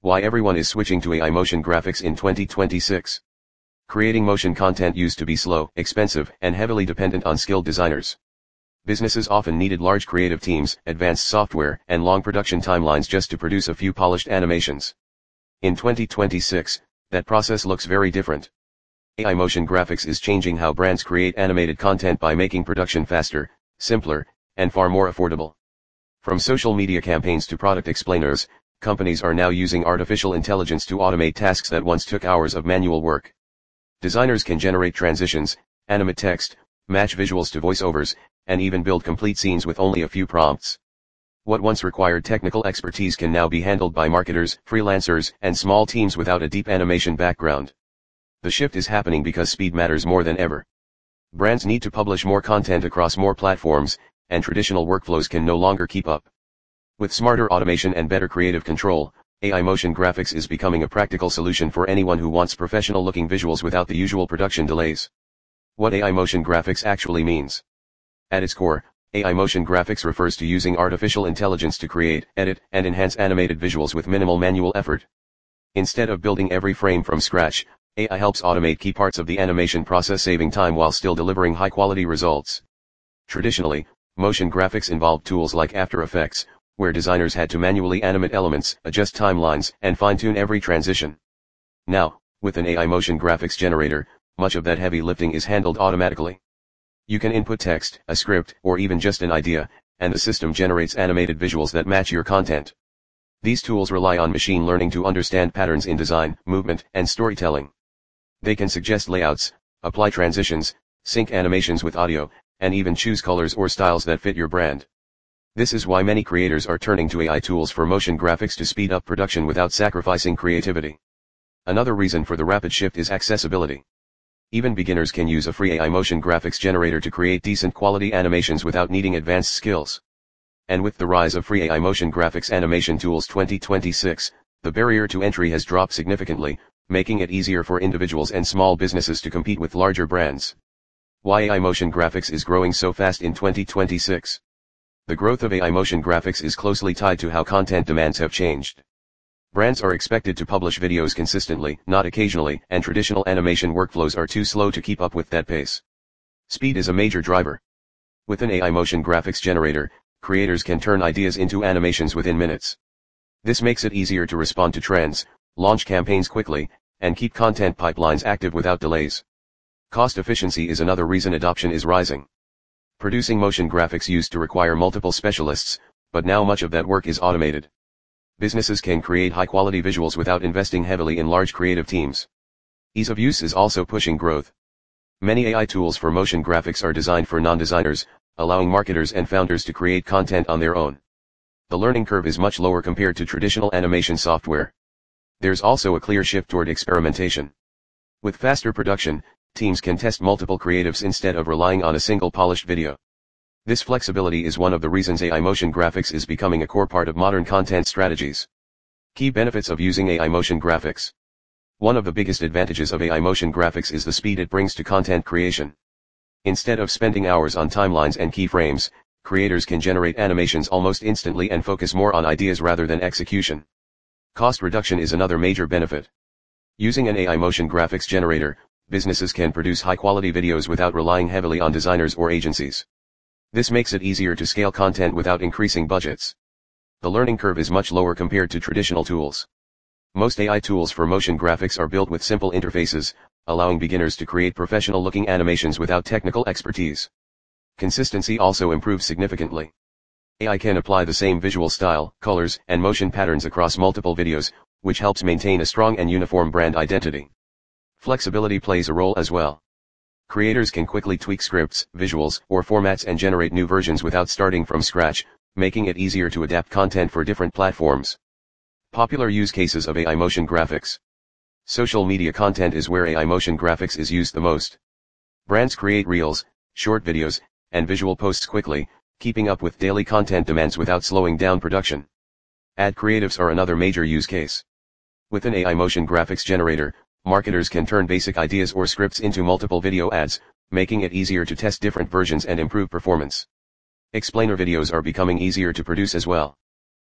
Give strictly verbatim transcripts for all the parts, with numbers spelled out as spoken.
Why everyone is switching to A I motion graphics in twenty twenty-six. Creating motion content used to be slow, expensive, and heavily dependent on skilled designers. Businesses often needed large creative teams, advanced software, and long production timelines just to produce a few polished animations. In twenty twenty-six, that process looks very different. A I motion graphics is changing how brands create animated content by making production faster, simpler, and far more affordable. From social media campaigns to product explainers, companies are now using artificial intelligence to automate tasks that once took hours of manual work. Designers can generate transitions, animate text, match visuals to voiceovers, and even build complete scenes with only a few prompts. What once required technical expertise can now be handled by marketers, freelancers, and small teams without a deep animation background. The shift is happening because speed matters more than ever. Brands need to publish more content across more platforms, and traditional workflows can no longer keep up. With smarter automation and better creative control, A I motion graphics is becoming a practical solution for anyone who wants professional-looking visuals without the usual production delays. What A I motion graphics actually means. At its core, A I motion graphics refers to using artificial intelligence to create, edit, and enhance animated visuals with minimal manual effort. Instead of building every frame from scratch, A I helps automate key parts of the animation process, saving time while still delivering high-quality results. Traditionally, motion graphics involved tools like After Effects, where designers had to manually animate elements, adjust timelines, and fine-tune every transition. Now, with an A I motion graphics generator, much of that heavy lifting is handled automatically. You can input text, a script, or even just an idea, and the system generates animated visuals that match your content. These tools rely on machine learning to understand patterns in design, movement, and storytelling. They can suggest layouts, apply transitions, sync animations with audio, and even choose colors or styles that fit your brand. This is why many creators are turning to A I tools for motion graphics to speed up production without sacrificing creativity. Another reason for the rapid shift is accessibility. Even beginners can use a free A I motion graphics generator to create decent quality animations without needing advanced skills. And with the rise of free A I motion graphics animation tools twenty twenty-six, the barrier to entry has dropped significantly, making it easier for individuals and small businesses to compete with larger brands. Why A I motion graphics is growing so fast in twenty twenty-six. The growth of A I motion graphics is closely tied to how content demands have changed. Brands are expected to publish videos consistently, not occasionally, and traditional animation workflows are too slow to keep up with that pace. Speed is a major driver. With an A I motion graphics generator, creators can turn ideas into animations within minutes. This makes it easier to respond to trends, launch campaigns quickly, and keep content pipelines active without delays. Cost efficiency is another reason adoption is rising. Producing motion graphics used to require multiple specialists, but now much of that work is automated. Businesses can create high-quality visuals without investing heavily in large creative teams. Ease of use is also pushing growth. Many A I tools for motion graphics are designed for non-designers, allowing marketers and founders to create content on their own. The learning curve is much lower compared to traditional animation software. There's also a clear shift toward experimentation. With faster production, teams can test multiple creatives instead of relying on a single polished video. This flexibility is one of the reasons A I motion graphics is becoming a core part of modern content strategies. Key benefits of using A I motion graphics. One of the biggest advantages of A I motion graphics is the speed it brings to content creation. Instead of spending hours on timelines and keyframes, creators can generate animations almost instantly and focus more on ideas rather than execution. Cost reduction is another major benefit. Using an A I motion graphics generator, businesses can produce high-quality videos without relying heavily on designers or agencies. This makes it easier to scale content without increasing budgets. The learning curve is much lower compared to traditional tools. Most A I tools for motion graphics are built with simple interfaces, allowing beginners to create professional-looking animations without technical expertise. Consistency also improves significantly. A I can apply the same visual style, colors, and motion patterns across multiple videos, which helps maintain a strong and uniform brand identity. Flexibility plays a role as well. Creators can quickly tweak scripts, visuals, or formats and generate new versions without starting from scratch, making it easier to adapt content for different platforms. Popular use cases of A I motion graphics. Social media content is where A I motion graphics is used the most. Brands create reels, short videos, and visual posts quickly, keeping up with daily content demands without slowing down production. Ad creatives are another major use case. With an A I motion graphics generator, marketers can turn basic ideas or scripts into multiple video ads, making it easier to test different versions and improve performance. Explainer videos are becoming easier to produce as well.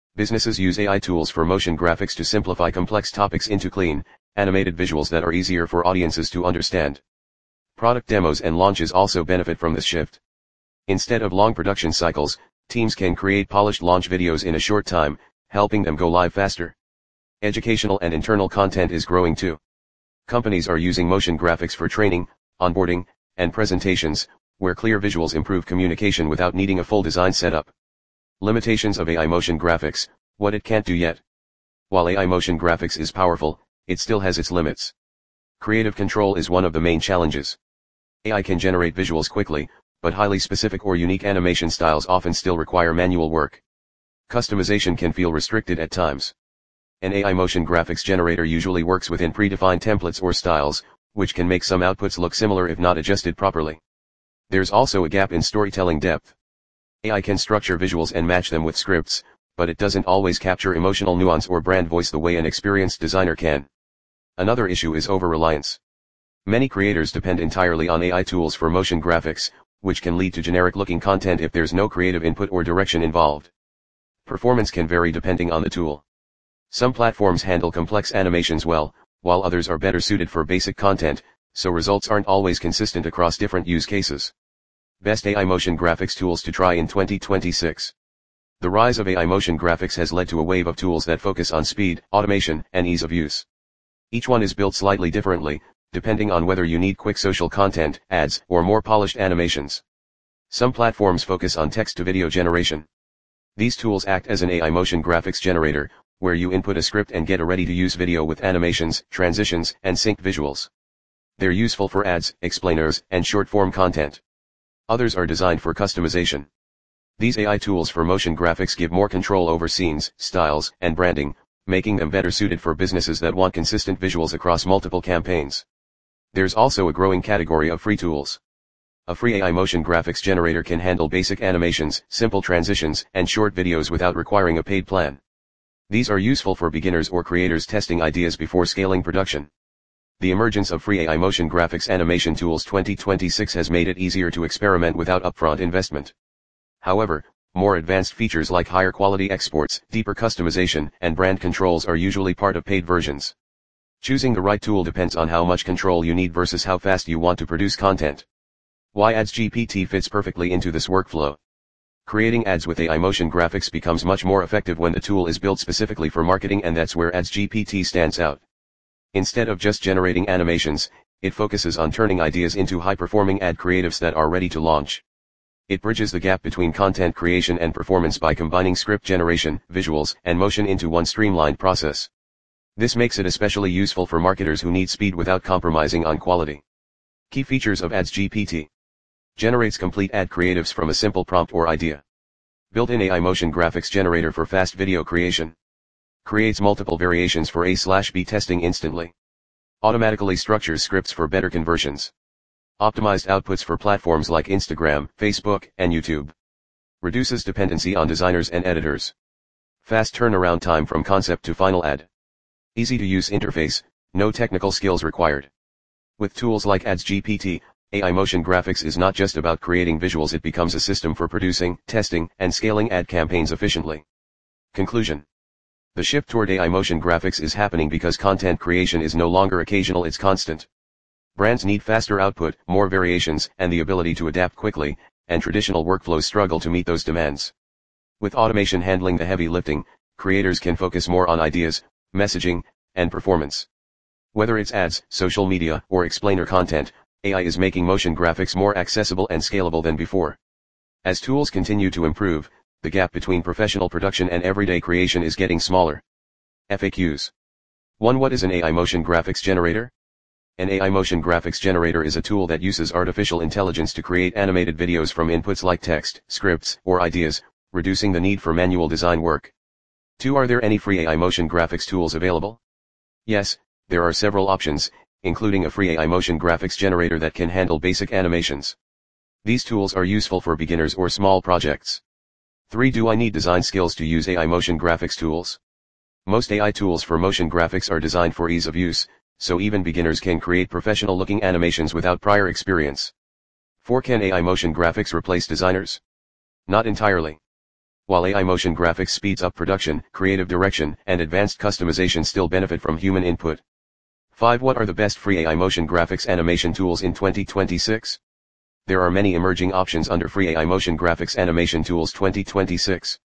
Businesses use A I tools for motion graphics to simplify complex topics into clean, animated visuals that are easier for audiences to understand. Product demos and launches also benefit from this shift. Instead of long production cycles, teams can create polished launch videos in a short time, helping them go live faster. Educational and internal content is growing too. Companies are using motion graphics for training, onboarding, and presentations, where clear visuals improve communication without needing a full design setup. Limitations of A I motion graphics, what it can't do yet. While A I motion graphics is powerful, it still has its limits. Creative control is one of the main challenges. A I can generate visuals quickly, but highly specific or unique animation styles often still require manual work. Customization can feel restricted at times. An A I motion graphics generator usually works within predefined templates or styles, which can make some outputs look similar if not adjusted properly. There's also a gap in storytelling depth. A I can structure visuals and match them with scripts, but it doesn't always capture emotional nuance or brand voice the way an experienced designer can. Another issue is over-reliance. Many creators depend entirely on A I tools for motion graphics, which can lead to generic-looking content if there's no creative input or direction involved. Performance can vary depending on the tool. Some platforms handle complex animations well, while others are better suited for basic content, so results aren't always consistent across different use cases. Best A I motion graphics tools to try in twenty twenty-six. The rise of A I motion graphics has led to a wave of tools that focus on speed, automation, and ease of use. Each one is built slightly differently, depending on whether you need quick social content, ads, or more polished animations. Some platforms focus on text-to-video generation. These tools act as an A I motion graphics generator, where you input a script and get a ready-to-use video with animations, transitions, and synced visuals. They're useful for ads, explainers, and short-form content. Others are designed for customization. These A I tools for motion graphics give more control over scenes, styles, and branding, making them better suited for businesses that want consistent visuals across multiple campaigns. There's also a growing category of free tools. A free A I motion graphics generator can handle basic animations, simple transitions, and short videos without requiring a paid plan. These are useful for beginners or creators testing ideas before scaling production. The emergence of free A I motion graphics animation tools twenty twenty-six has made it easier to experiment without upfront investment. However, more advanced features like higher quality exports, deeper customization, and brand controls are usually part of paid versions. Choosing the right tool depends on how much control you need versus how fast you want to produce content. Why Ads G P T fits perfectly into this workflow. Creating ads with A I motion graphics becomes much more effective when the tool is built specifically for marketing, and that's where Ads G P T stands out. Instead of just generating animations, it focuses on turning ideas into high-performing ad creatives that are ready to launch. It bridges the gap between content creation and performance by combining script generation, visuals, and motion into one streamlined process. This makes it especially useful for marketers who need speed without compromising on quality. Key features of Ads G P T. Generates complete ad creatives from a simple prompt or idea. Built-in A I motion graphics generator for fast video creation. Creates multiple variations for A slash B testing instantly. Automatically structures scripts for better conversions. Optimized outputs for platforms like Instagram, Facebook, and YouTube. Reduces dependency on designers and editors. Fast turnaround time from concept to final ad. Easy to use interface, no technical skills required. With tools like Ads G P T, A I motion graphics is not just about creating visuals, it becomes a system for producing, testing, and scaling ad campaigns efficiently. Conclusion. The shift toward A I motion graphics is happening because content creation is no longer occasional, it's constant. Brands need faster output, more variations, and the ability to adapt quickly, and traditional workflows struggle to meet those demands. With automation handling the heavy lifting, creators can focus more on ideas, messaging, and performance. Whether it's ads, social media, or explainer content, A I is making motion graphics more accessible and scalable than before. As tools continue to improve, the gap between professional production and everyday creation is getting smaller. F A Qs. one. What is an A I motion graphics generator? An A I motion graphics generator is a tool that uses artificial intelligence to create animated videos from inputs like text, scripts, or ideas, reducing the need for manual design work. two. Are there any free A I motion graphics tools available? Yes, there are several options, including a free A I motion graphics generator that can handle basic animations. These tools are useful for beginners or small projects. three. Do I need design skills to use A I motion graphics tools? Most A I tools for motion graphics are designed for ease of use, so even beginners can create professional-looking animations without prior experience. four. Can A I motion graphics replace designers? Not entirely. While A I motion graphics speeds up production, creative direction, and advanced customization still benefit from human input. five. What are the best free A I motion graphics animation tools in twenty twenty-six? There are many emerging options under free A I motion graphics animation tools twenty twenty-six.